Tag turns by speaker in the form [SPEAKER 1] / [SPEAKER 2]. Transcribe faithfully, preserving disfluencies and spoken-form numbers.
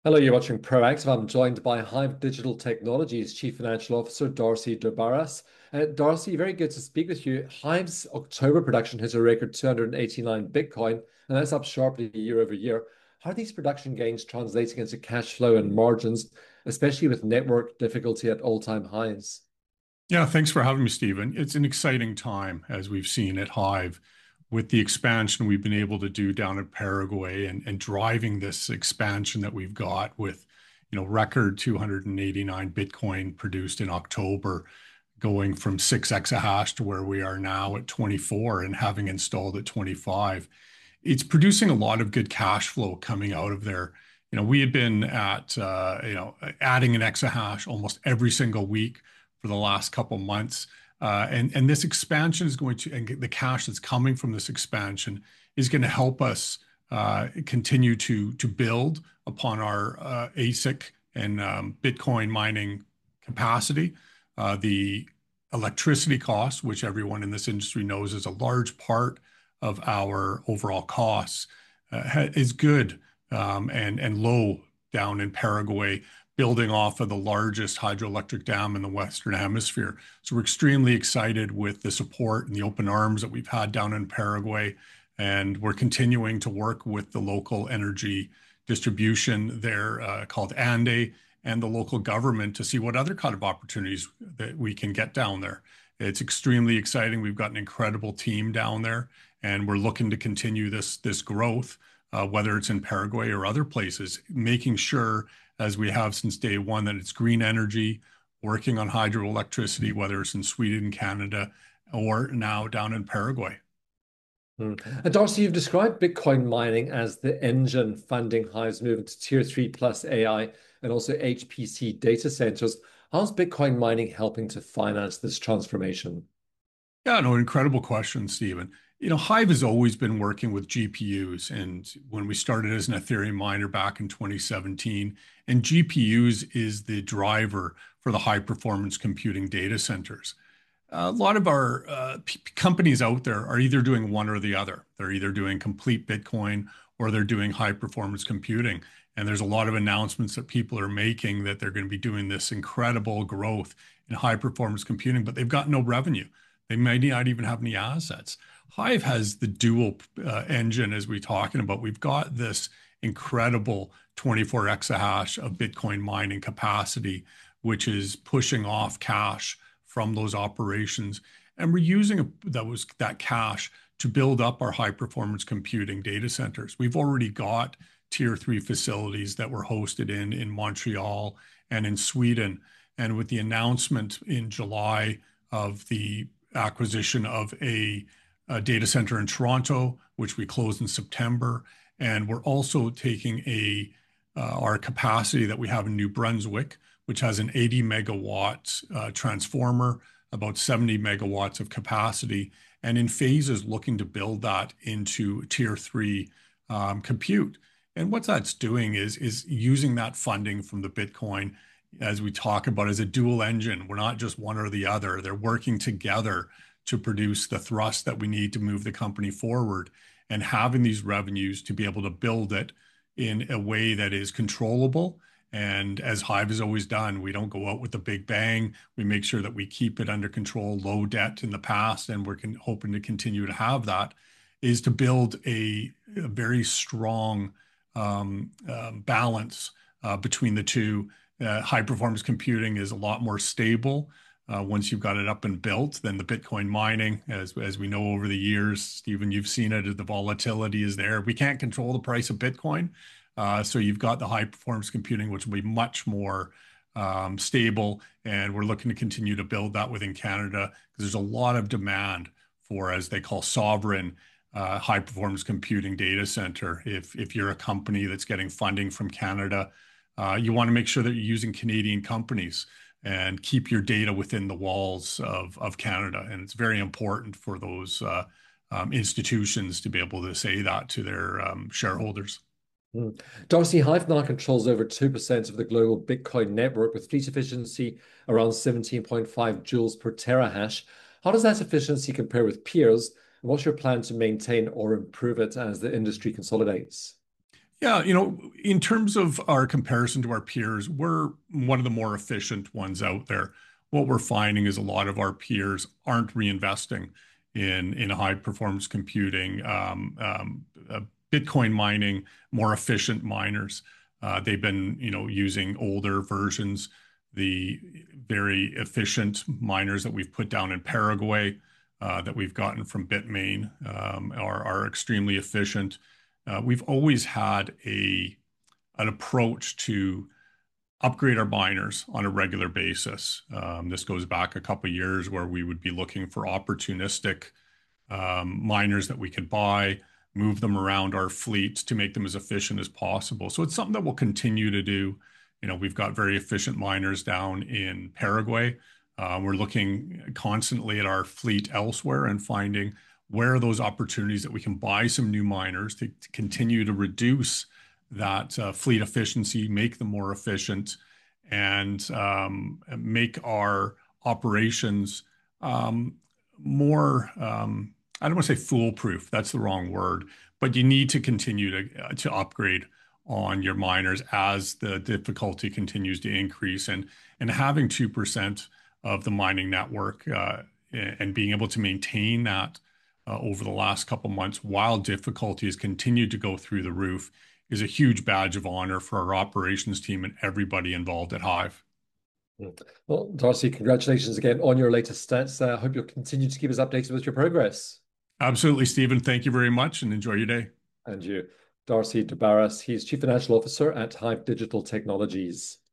[SPEAKER 1] Hello, you're watching Proactive. I'm joined by Hive Digital Technologies Chief Financial Officer Darcy Dobaras. Uh, Darcy, very good to speak with you. Hive's October production hit a record two hundred eighty-nine Bitcoin, and that's up sharply year over year. How are these production gains translating into cash flow and margins, especially with network difficulty at all-time highs?
[SPEAKER 2] Yeah, thanks for having me, Stephen. It's an exciting time, as we've seen at Hive, with the expansion we've been able to do down in Paraguay and, and driving this expansion that we've got with, you know, record two hundred eighty-nine Bitcoin produced in October, going from six exahash to where we are now at twenty-four and having installed at twenty-five. It's producing a lot of good cash flow coming out of there. You know, we had been at, uh, you know, adding an exahash almost every single week for the last couple months. Uh, and, and this expansion is going to, and the cash that's coming from this expansion is going to help us uh, continue to, to build upon our uh, ASIC and um, Bitcoin mining capacity. Uh, the electricity costs, which everyone in this industry knows is a large part of our overall costs, uh, is good um, and, and low down in Paraguay, building off of the largest hydroelectric dam in the Western Hemisphere. So we're extremely excited with the support and the open arms that we've had down in Paraguay. And we're continuing to work with the local energy distribution there uh, called ANDE and the local government to see what other kind of opportunities that we can get down there. It's extremely exciting. We've got an incredible team down there, and we're looking to continue this, this growth, uh, whether it's in Paraguay or other places, making sure, as we have since day one, that it's green energy, working on hydroelectricity, whether it's in Sweden, Canada, or now down in Paraguay.
[SPEAKER 1] Hmm. And Darcy, you've described Bitcoin mining as the engine funding Hive's movement to tier three plus A I and also H P C data centers. How's Bitcoin mining helping to finance this transformation?
[SPEAKER 2] Yeah, no, incredible question, Stephen. You know, Hive has always been working with G P Us. And when we started as an Ethereum miner back in twenty seventeen, and G P Us is the driver for the high performance computing data centers. A lot of our uh, p- companies out there are either doing one or the other. They're either doing complete Bitcoin or they're doing high performance computing. And there's a lot of announcements that people are making that they're going to be doing this incredible growth in high performance computing, but they've got no revenue. They might not even have any assets. Hive has the dual uh, engine, as we're talking about. We've got this incredible twenty-four exahash of Bitcoin mining capacity, which is pushing off cash from those operations. And we're using a, that was that cash to build up our high performance computing data centers. We've already got tier three facilities that were hosted in, in Montreal and in Sweden. And with the announcement in July of the acquisition of a, a data center in Toronto, which we closed in September. And we're also taking a uh, our capacity that we have in New Brunswick, which has an eighty megawatt uh, transformer, about seventy megawatts of capacity, and in phases looking to build that into tier three um, compute. And what that's doing is, is using that funding from the Bitcoin, as we talk about, as a dual engine. We're not just one or the other. They're working together to produce the thrust that we need to move the company forward, and having these revenues to be able to build it in a way that is controllable. And as Hive has always done, we don't go out with a big bang. We make sure that we keep it under control, low debt in the past, and we're con- hoping to continue to have that, is to build a, a very strong um, um, balance uh, between the two. Uh, high performance computing is a lot more stable uh, once you've got it up and built than the Bitcoin mining. As, as we know over the years, Stephen, you've seen it, the volatility is there. We can't control the price of Bitcoin. Uh, so you've got the high performance computing, which will be much more um, stable. And we're looking to continue to build that within Canada because there's a lot of demand for, as they call, sovereign uh, high performance computing data center. If, if you're a company that's getting funding from Canada, uh, you want to make sure that you're using Canadian companies and keep your data within the walls of, of Canada. And it's very important for those uh, um, institutions to be able to say that to their um, shareholders.
[SPEAKER 1] Mm. Darcy, Hive now controls over two percent of the global Bitcoin network with fleet efficiency around seventeen point five joules per terahash. How does that efficiency compare with peers? And what's your plan to maintain or improve it as the industry consolidates?
[SPEAKER 2] Yeah, you know, in terms of our comparison to our peers, we're one of the more efficient ones out there. What we're finding is a lot of our peers aren't reinvesting in in high performance computing, um, um, uh, Bitcoin mining, more efficient miners. Uh, they've been, you know, using older versions. The very efficient miners that we've put down in Paraguay, uh, that we've gotten from Bitmain, um, are are extremely efficient. Uh, we've always had a an approach to upgrade our miners on a regular basis. Um, this goes back a couple of years where we would be looking for opportunistic um, miners that we could buy, move them around our fleet to make them as efficient as possible. So it's something that we'll continue to do. You know, we've got very efficient miners down in Paraguay. Uh, we're looking constantly at our fleet elsewhere and finding where are those opportunities that we can buy some new miners to, to continue to reduce that uh, fleet efficiency, make them more efficient, and um, make our operations um, more, um, I don't want to say foolproof, that's the wrong word, but you need to continue to, uh, to upgrade on your miners as the difficulty continues to increase. And, and having two percent of the mining network uh, and being able to maintain that uh, over the last couple months while difficulty has continued to go through the roof is a huge badge of honor for our operations team and everybody involved at Hive.
[SPEAKER 1] Mm. Well, Darcy, congratulations again on your latest stats. I uh, hope you'll continue to keep us updated with your progress.
[SPEAKER 2] Absolutely, Stephen. Thank you very much and enjoy your day.
[SPEAKER 1] And you, Darcy de Barras, he's Chief Financial Officer at Hive Digital Technologies.